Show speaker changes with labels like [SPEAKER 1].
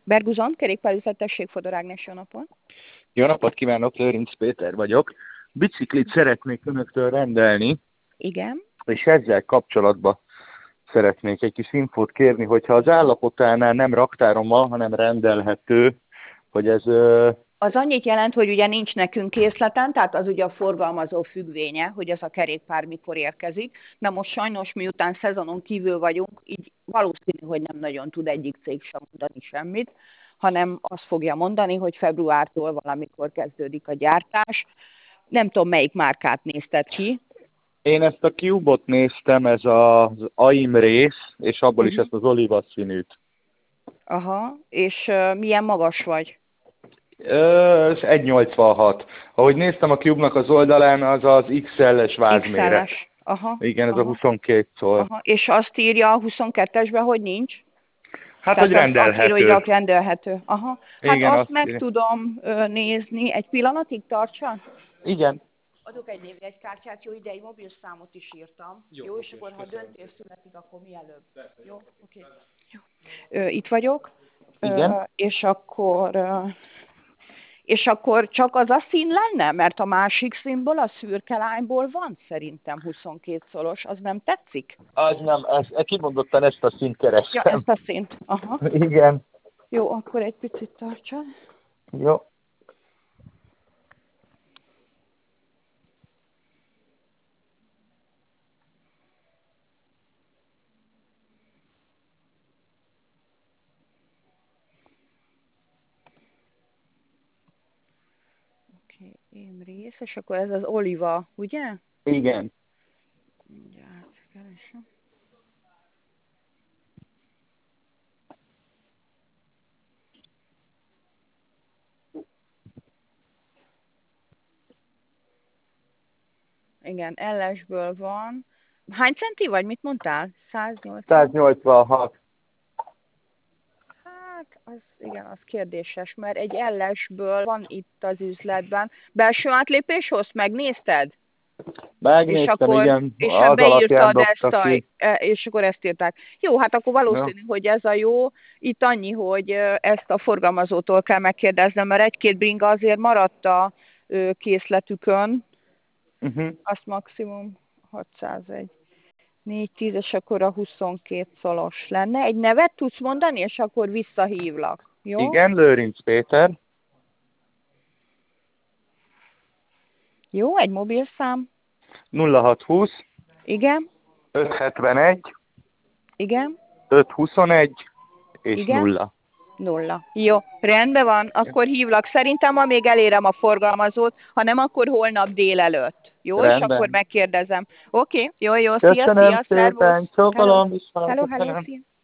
[SPEAKER 1] Berguzon, kerékpárüzlet, tessék, Fodor Ágnes, jó napot.
[SPEAKER 2] Jó napot kívánok, Lőrinc Péter vagyok. Biciklit szeretnék önöktől rendelni,
[SPEAKER 1] Igen.
[SPEAKER 2] és ezzel kapcsolatban szeretnék egy kis infót kérni, hogyha az állapotánál nem raktáron van, hanem rendelhető, hogy ez...
[SPEAKER 1] Az annyit jelent, hogy ugye nincs nekünk készleten, tehát az ugye a forgalmazó függvénye, hogy ez a kerékpár mikor érkezik. Na most sajnos miután szezonon kívül vagyunk, így valószínű, hogy nem nagyon tud egyik cég sem mondani semmit, hanem azt fogja mondani, hogy februártól valamikor kezdődik a gyártás. Nem tudom, melyik márkát nézted ki.
[SPEAKER 2] Én ezt a Cube-ot néztem, ez az AIM rész, és abból is ezt az olívaszínűt.
[SPEAKER 1] Aha, és milyen magas vagy?
[SPEAKER 2] 1,86. Ahogy néztem a Cube-nak az oldalán, az az XL-es vázméret.
[SPEAKER 1] XL-es. Aha.
[SPEAKER 2] Igen, ez a 22 szól.
[SPEAKER 1] Aha. És azt írja a 22-esben, hogy nincs?
[SPEAKER 2] Hát,
[SPEAKER 1] tehát
[SPEAKER 2] hogy rendelhető.
[SPEAKER 1] Azt írja, hogy rendelhető. Aha. Hát
[SPEAKER 2] Igen,
[SPEAKER 1] azt meg tudom nézni. Egy pillanatig tartsa?
[SPEAKER 2] Igen.
[SPEAKER 1] Adok egy névjegykártyát, jó, ide egy mobilszámot is írtam. Jó, és akkor ha döntés születik, akkor mielőbb. Jó, oké. Jó. Itt vagyok.
[SPEAKER 2] Igen.
[SPEAKER 1] És akkor csak az a szín lenne? Mert a másik színből, a szürke lányból van szerintem 22 szolos. Az nem tetszik?
[SPEAKER 2] Az nem, kimondottan ezt a színt kerestem.
[SPEAKER 1] Ja, ezt a színt. Aha.
[SPEAKER 2] Igen.
[SPEAKER 1] Jó, akkor egy picit tartsa.
[SPEAKER 2] Jó.
[SPEAKER 1] Oké, rész, és akkor ez az oliva, ugye?
[SPEAKER 2] Igen.
[SPEAKER 1] Mindjárt keresem. Igen, LS-ből van. Hány centi vagy? Mit mondtál? 180?
[SPEAKER 2] 186.
[SPEAKER 1] Hát, igen, az kérdéses, mert egy LS-ből van itt az üzletben. Belső átlépéshoz megnézted?
[SPEAKER 2] Megnéztem,
[SPEAKER 1] és akkor,
[SPEAKER 2] igen.
[SPEAKER 1] És
[SPEAKER 2] az
[SPEAKER 1] beírtad
[SPEAKER 2] dobta
[SPEAKER 1] ki. És akkor ezt írták. Jó, hát akkor valószínű, hogy ez a jó. Itt annyi, hogy ezt a forgalmazótól kell megkérdeznem, mert egy-két bringa azért maradt a készletükön. Azt maximum 601. 410, és akkor a 22 szolos lenne. Egy nevet tudsz mondani, és akkor visszahívlak. Jó?
[SPEAKER 2] Igen, Lőrinc Péter.
[SPEAKER 1] Jó, egy mobilszám.
[SPEAKER 2] 0620.
[SPEAKER 1] Igen.
[SPEAKER 2] 571.
[SPEAKER 1] Igen.
[SPEAKER 2] 521. És
[SPEAKER 1] Igen?
[SPEAKER 2] 0.
[SPEAKER 1] 0. Jó, rendben van, akkor hívlak. Szerintem ma még elérem a forgalmazót, ha nem, akkor holnap délelőtt. Jó,
[SPEAKER 2] Rendben.
[SPEAKER 1] És akkor megkérdezem. Oké, jó,
[SPEAKER 2] Köszönöm
[SPEAKER 1] szia,
[SPEAKER 2] szépen,
[SPEAKER 1] szervusz.
[SPEAKER 2] csókolom,
[SPEAKER 1] Hello, szia.